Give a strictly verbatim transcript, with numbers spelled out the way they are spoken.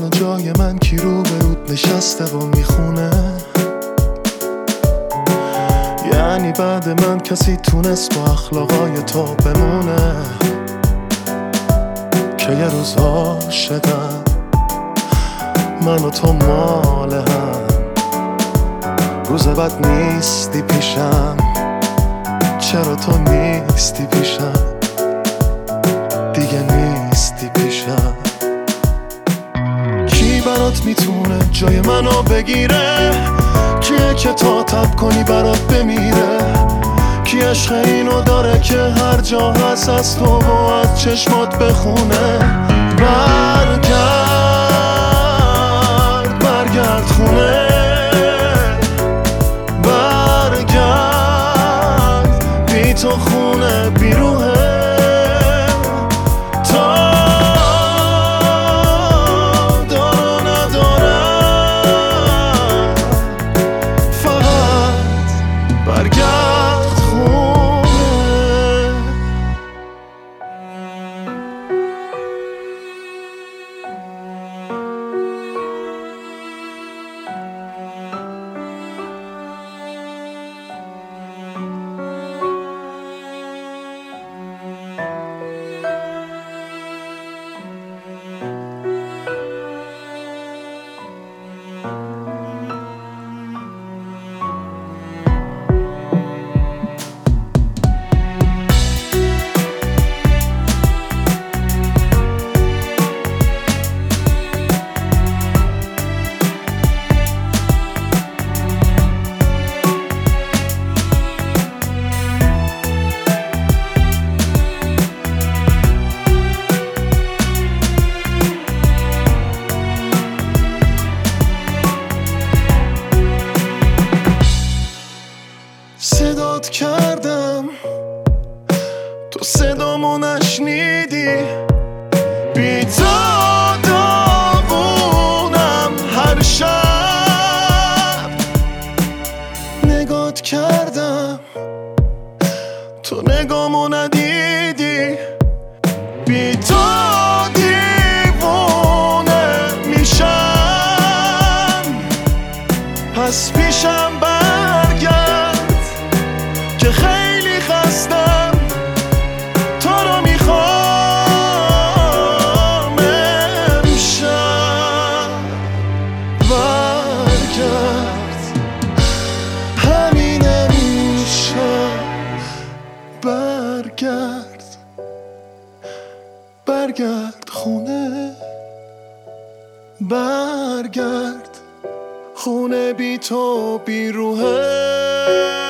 الان جای من کی رو به رود نشسته و میخونه؟ یعنی بعد من کسی تونست با اخلاقای تو بمونه؟ که یه روز عاشقم من و تو مال هم، روز بعد نیستی پیشم. چرا تو نیستی پیشم؟ دیگه نیستی پیشم. کی برات میتونه جای منو بگیره؟ کیه که تا تب کنی برات بمیره؟ کی عشق اینو داره که هر جا هست از تو و از چشمات بخونه؟ برگرد برگرد خونه، برگرد بی تو خونه بی روحه. صدات کردم تو صدامو نشنیدی، بی تو داغونم هر شب. نگات کردم تو نگامو ندیدی، بی تو دیوونه میشم. پس پیشم برگرد که خیلی خستم، تو رو میخوام امشب. برگرد همین امشب، برگرد برگرد خونه، برگرد خونه بی تو بی روحه.